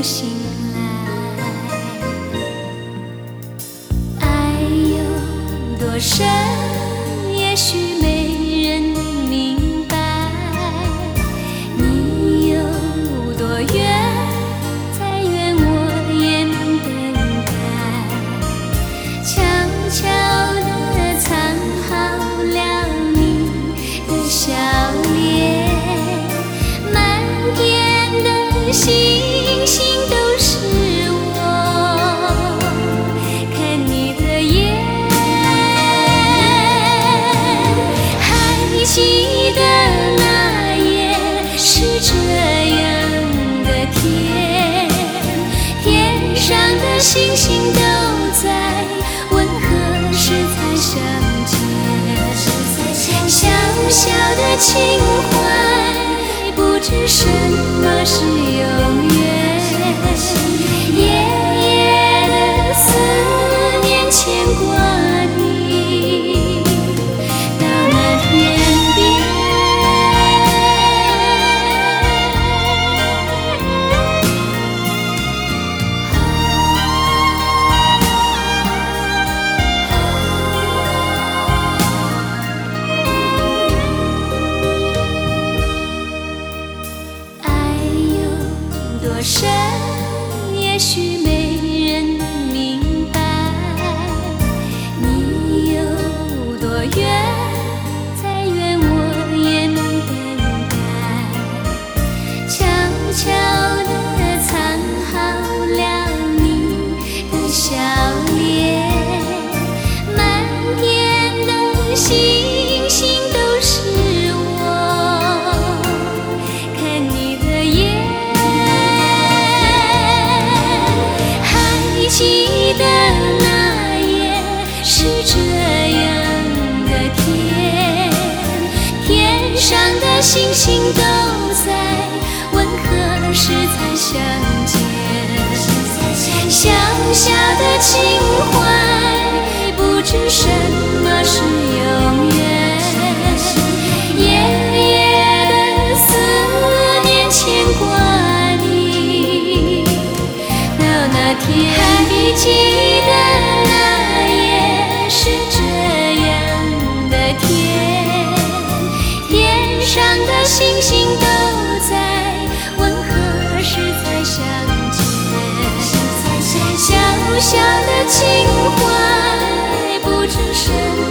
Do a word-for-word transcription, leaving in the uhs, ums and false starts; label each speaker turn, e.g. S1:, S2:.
S1: 醒来。爱有多深，也许没人明白。你有多远，再远我也等待。悄悄地藏好了你的笑脸，满天的星星都是我看你的眼。还记得那夜是这样的天，天上的星星都在问何时才相见。小小的情怀，不知什么是永远。夜夜的思念牵挂你，到那天边。爱有多深，也许没人明白。你有多远，再远我也等待。悄悄地藏好了你的笑脸，满天的星星都是我看你的眼。还记得那夜是这样的天，天上的星星都在问何时才相见。小小的情怀，不知什么是永远。夜夜的思念牵挂你，到那天。还记得那夜是这样的天，天上的星星都在问何时才相见。小小的情怀，不知什